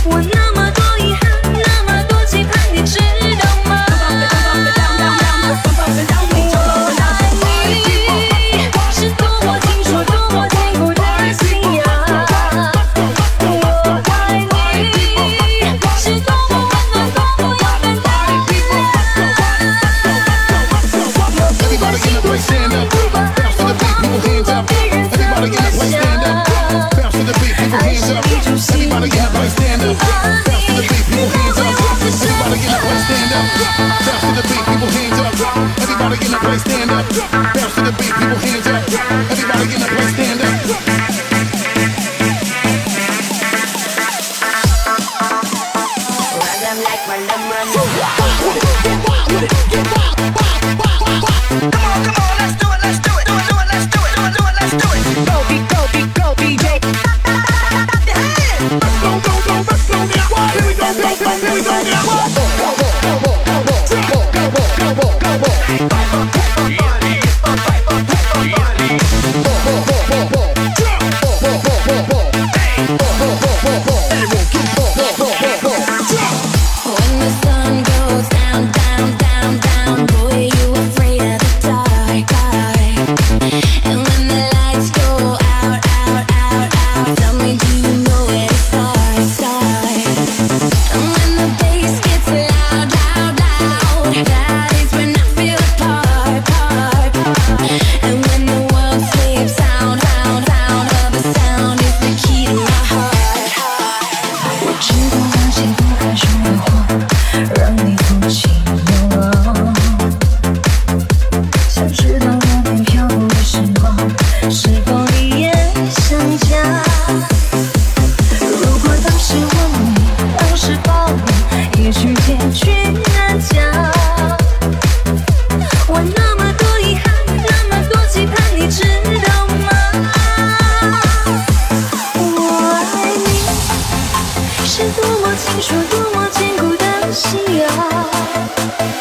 我那么多遗憾，那么多期盼，你知道吗？是多么清楚，多么坚固的信仰。我爱你，是多么温暖，多么勇敢的力量。Everybody in the place stand up, bounce to the beat, people hands up. Everybody in the place stand up, bounce to the beat, people hands up. Everybody in the place stand up, bounce to the beat, people hands up. Everybody in the place stand up, bounce to the beat, people hands up. Everybody in the place stand up, bounce to the beat, people hands up. Everybody in the place stand up. Run like my run. Get wild with it, get wild. Come on, let's do it, let's do it, do it, do it, let's do it, do it, do it, let's do it. Go, DJ. Let's go now. Here we go, here we go now. When the sun goes down, down, down, down, boy, you afraid of the dark, and when the lights go out, out, out, out, tell me, do you know where to start? And when the bass gets loud, loud, loud, that is when I feel a part. And when the world sleeps, sound, sound, sound of a sound is the key to my heart. 我知道让幸福感受诱惑，让你负起流浪。想知道那边漂泊的时光，是否你也想家？如果当时问你，当时抱你，也许结局难讲。我那么多遗憾，那么多期盼，你知道吗？我爱你，是多么清楚，多么坚固的信仰。